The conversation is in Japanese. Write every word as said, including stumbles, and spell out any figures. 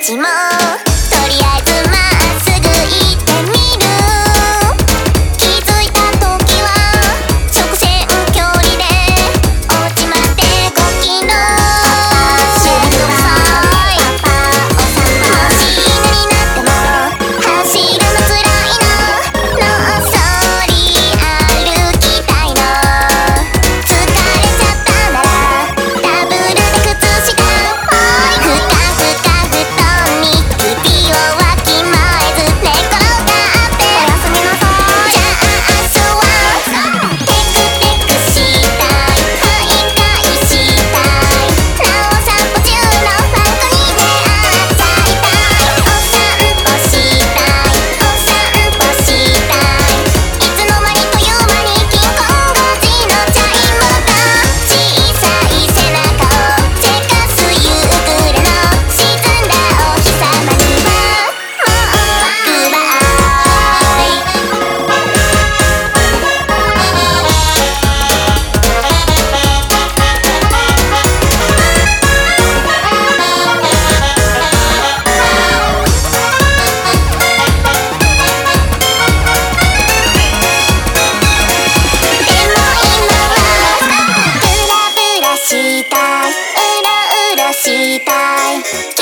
私もとりあえずまっすぐ行ってみる。気づいた時は直線距離でお家までごキロ。パパしんどいパパお散歩。もし犬になっても走るのつらいの。のっそり歩きたいの。疲れちゃったならダブルで靴下ぽい。ふかふか布団に首をわきまえず寝転がっておやすみなさい。じゃあ明日はテクテクしたい徘徊したい。なお散歩中のファンコに出会っちゃいたい。お散歩したいお散歩したい。いつの間にという間に金婚ごじのチャイムが小さい背中をせかす夕暮れの沈んだお日様にはもうグバイ。でも今はブラブラしたい。うろうろしたい。